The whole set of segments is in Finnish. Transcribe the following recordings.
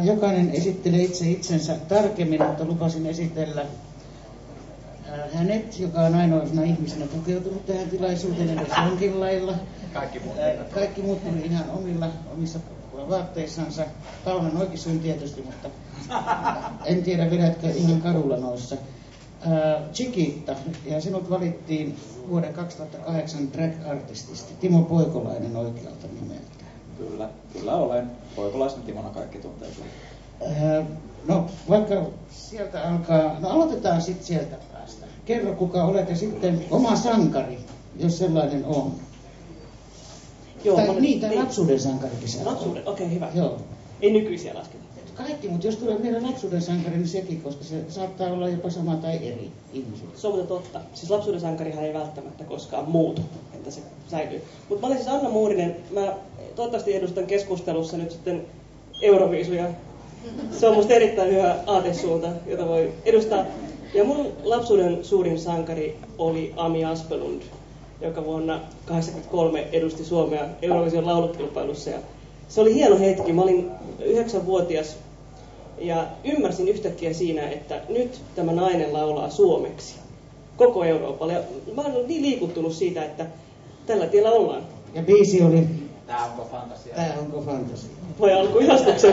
jokainen esittelee itsensä tarkemmin, mutta lupasin esitellä hänet, joka on ainoastaan ihmisenä pukeutunut tähän tilaisuuteen edes jonkin lailla. Kaikki muut tuli ihan omissa vaatteissansa. Paunan oikein tietysti, mutta en tiedä vedätkö ihan kadulla noissa. Chiquita, ja sinut valittiin vuoden 2008 drag-artististi Timo Poikolainen oikealta nimeltä. Kyllä olen. Poikolaisen Timona kaikki tuntee. No vaikka sieltä alkaa, no aloitetaan sitten sieltä päästä. Kerro kuka olet ja sitten oma sankari, jos sellainen on. Joo, tai lapsuuden sankarikin sä. Lapsuuden, okei, hyvä. Joo. Ei nykyisiä lasketa. Kaikki, mutta jos tulee meidän lapsuuden sankari, niin sekin, koska se saattaa olla jopa sama tai eri ihmisille. Se on muuten totta. Siis lapsuuden sankarihan ei välttämättä koskaan muutu, että se säilyy. Mutta mä olen siis Anna Muurinen. Mä toivottavasti edustan keskustelussa nyt sitten Euroviisuja. Se on musta erittäin hyvä aatesuunta, jota voi edustaa. Ja mun lapsuuden suurin sankari oli Ami Aspelund, joka vuonna 1983 edusti Suomea Eurovision laulukilpailussa. Ja se oli hieno hetki. Mä olin 9-vuotias ja ymmärsin yhtäkkiä siinä, että nyt tämä nainen laulaa suomeksi koko Euroopalle. Ja mä olen niin liikuttunut siitä, että tällä tiellä ollaan. Ja biisi oli Tää onko fantasia? Tää onko fantasia? Voi alkuihastuksen.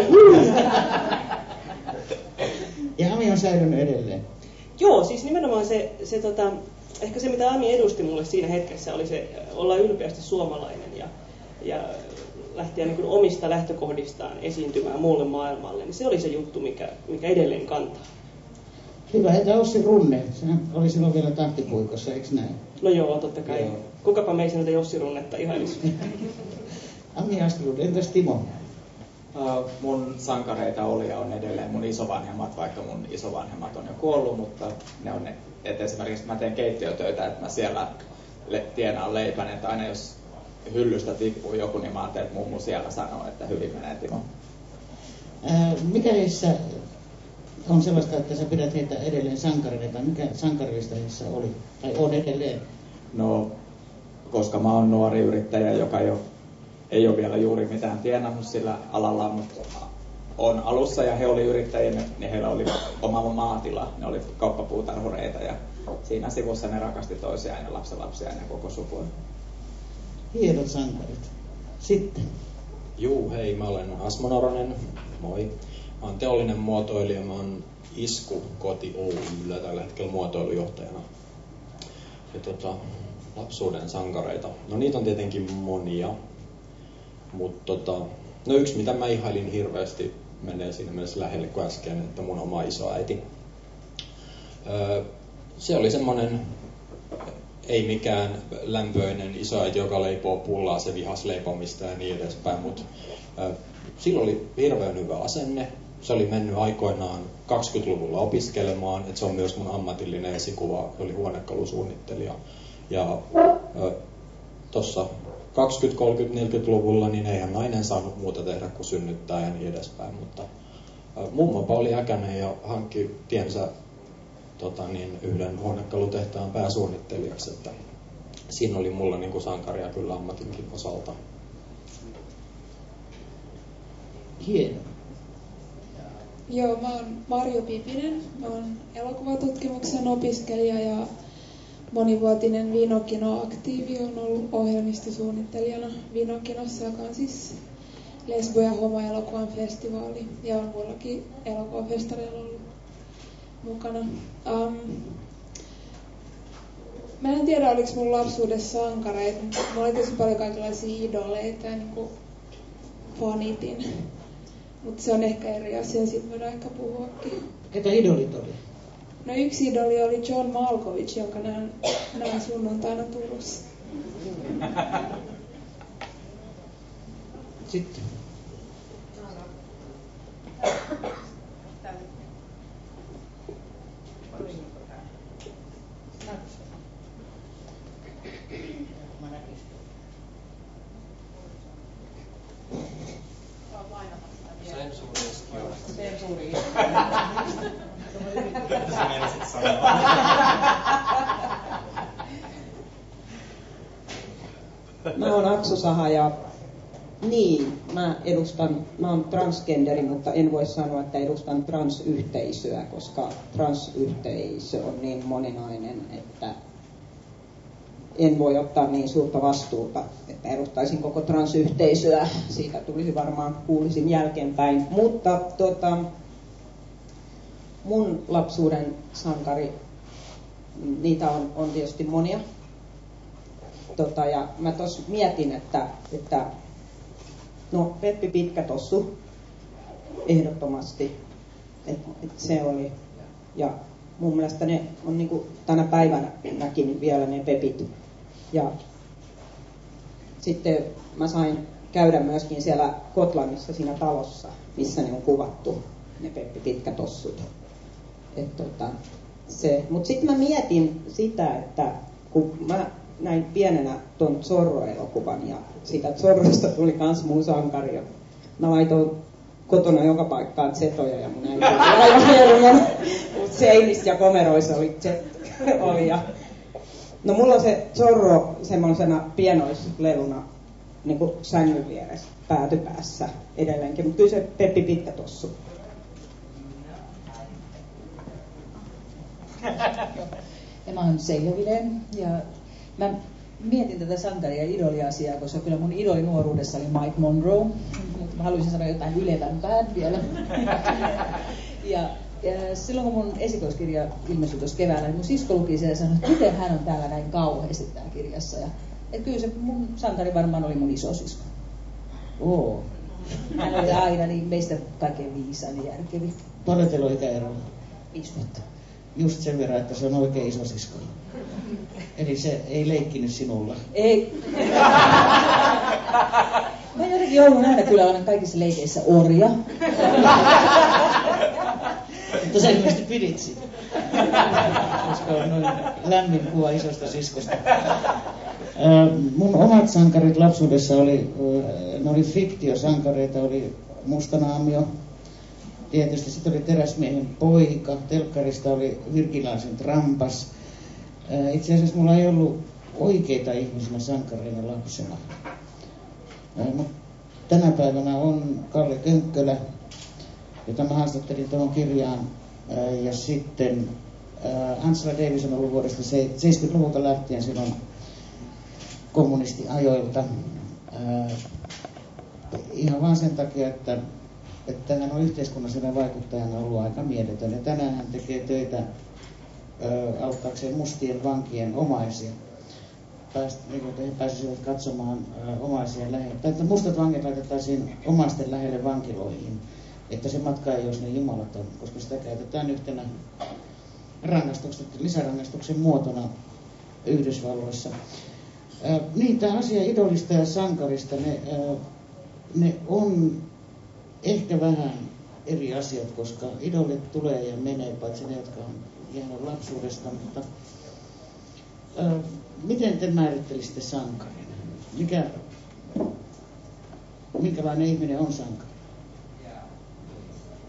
Ja Ami on säilynyt edelleen. Joo, siis nimenomaan ehkä se mitä Ami edusti mulle siinä hetkessä oli se olla ylpeästi suomalainen ja lähteä niin kuin omista lähtökohdistaan esiintymään muulle maailmalle, niin se oli se juttu, mikä edelleen kantaa. Hyvä, entä Ossi Runne? Sehän oli silloin vielä tahtipuikossa, eikö näin? No joo, totta kai. Joo. Kukapa meistä näitä Ossi Runnetta ihailisi? Ami Aspelund, entäs Timo? Mun sankareita oli ja on edelleen mun isovanhemmat, vaikka mun isovanhemmat on jo kuollut, mutta ne on että esimerkiksi mä teen keittiötöitä, että mä siellä tienaan leipän, että aina jos hyllystä tippuu joku, niin mä ajattelin, että mummu siellä sanoo, että hyvin menee Timo. Mikä heissä on sellaista, että sä pidät heitä edelleen sankareita, tai mikä sankarillista heissä oli, tai on edelleen? No, koska mä oon nuori yrittäjä, joka ei ole vielä juuri mitään tienannut sillä alalla, mutta on alussa ja he oli yrittäjiä, niin heillä oli oma maatila, ne oli kauppapuutarhureita ja siinä sivussa ne rakasti toisiaan ja lapsenlapsiaan ja koko sukua. Hienot sankarit. Sitten. Juu, hei, mä olen Asmo Noronen, moi. Mä oon teollinen muotoilija, mä oon Isku Koti Oy:llä tällä hetkellä muotoilujohtajana. Ja lapsuuden sankareita, no niitä on tietenkin monia, mutta no yksi mitä mä ihailin hirveästi menee siinä mielessä lähelle kuin äsken, että mun oma isoäiti. Se oli semmonen ei mikään lämpöinen isoäiti, joka leipoo pullaa, se vihas leipomista ja niin edespäin, mutta sillä oli hirveän hyvä asenne. Se oli mennyt aikoinaan 20-luvulla opiskelemaan, että se on myös mun ammatillinen esikuva, se oli huonekalusuunnittelija. Ja tuossa 20-, 30-, 40-luvulla niin eihän nainen saanut muuta tehdä kuin synnyttää ja niin edespäin, mutta mummopa oli äkäinen ja hankki tiensä yhden huonekalutehtaan pääsuunnittelijaksi, että siinä oli mulla niin kuin sankaria kyllä ammatinkin osalta. Hieno. Joo, mä oon Marjo Pipinen. Mä oon elokuvatutkimuksen opiskelija ja monivuotinen Vinokino-aktiivi. On ollut ohjelmistosuunnittelijana Vinokinossa, joka on siis lesbo- ja homo-elokuvan festivaali. Ja on muillakin elokuvafestareilla ollut mukana. Mä en tiedä, oliko mun lapsuudessa sankareita. Mulla oli tosi paljon kaikenlaisia idoleita ja niinku fanitin. Mutta se on ehkä eri asia, siitä voidaan ehkä puhuakin. Ketä idolit oli? No yksi idoli oli John Malkovich, jonka näen sunnuntaina Turussa. Sitten. Mä oon Aksu Saha ja Niin, mä oon transgenderi, mutta en voi sanoa, että edustan transyhteisöä, koska transyhteisö on niin moninainen, että en voi ottaa niin suurta vastuuta, että edustaisin koko transyhteisöä. Siitä tulisi varmaan kuulisin jälkeenpäin. Mutta mun lapsuuden sankari, niitä on tietysti monia. Ja mä tuossa mietin, että no Peppi Pitkätossu ehdottomasti, että se oli. Ja mun mielestä ne on niinku tänä päivänäkin vielä ne Pepit. Ja sitten mä sain käydä myöskin siellä Kotlannissa siinä talossa, missä ne on kuvattu, ne Peppi Pitkätossut. Mutta sitten mä mietin sitä, että kun mä näin pienenä ton Zorro-elokuvan ja siitä Zorrosta tuli kans mun sankari. Mä laitoin kotona joka paikkaan zetoja ja mun äiti aivan hermon. Seinissä ja komeroissa oli. No mulla on se Zorro semmosena pienoisleluna niin kuin sängyn vieressä päätypäässä edelleenkin, mutta kyllä se Peppi Pitkätossu. Ja mä oon Seijovinen ja mä mietin tätä sankari- ja idoli-asiaa, koska kyllä mun idoli nuoruudessa oli Mike Monroe, mutta mä haluaisin sanoa jotain ylevämpää vielä. Ja silloin kun mun esikoiskirja ilmestyi tuossa keväällä, niin mun sisko luki sen ja sanoi, että miten hän on täällä näin kauheasti täällä kirjassa. Ja, että kyllä se mun sankari varmaan oli mun isosisko. Hän oli aina niin meistä kaikkein viisain ja järkevi. Paljon teillä on ikäeroa? 5 vuotta. Just sen verran, että se on oikein isosisko. Eli se ei leikkinyt sinulla. Ei. Mä jotenkin joudun aina kyllä olla kaikissa leikeissä orja. Mutta sä ilmeisesti pidit siitä. Koska on noin lämmin kuva isosta siskosta. Mun omat sankarit lapsuudessa ne oli fiktiosankareita, oli Mustanaamio. Tietysti sitten oli Teräsmiehen poika, telkkarista oli Virgilaisen Trampas. Itse asiassa mulla ei ollut oikeita ihmisinä sankareina lapsena. Tänä päivänä on Kalle Könkkölä, jota mä haastattelin tuohon kirjaan. Ja sitten Angela Davis on ollut vuodesta 70-luvulta lähtien silloin kommunistiajoilta. Ihan vaan sen takia, että hän on yhteiskunnallisena vaikuttajana ollut aika mieletön. Ja tänään hän tekee töitä auttaakseen mustien vankien omaisia. He pääsisivät katsomaan omaisia lähelle. Tai että mustat vankit laitettaisiin omaisten lähelle vankiloihin. Että se matka ei olisi niin jumalaton, koska sitä käytetään yhtenä lisärangaistuksen muotona Yhdysvalloissa. Niin, tämä asia idolista ja sankarista, ne on ehkä vähän eri asiat, koska idolit tulee ja menee, paitsi ne, jotka on jäänyt lapsuudesta, mutta miten te määrittelisitte sankarin? Minkälainen ihminen on sankari?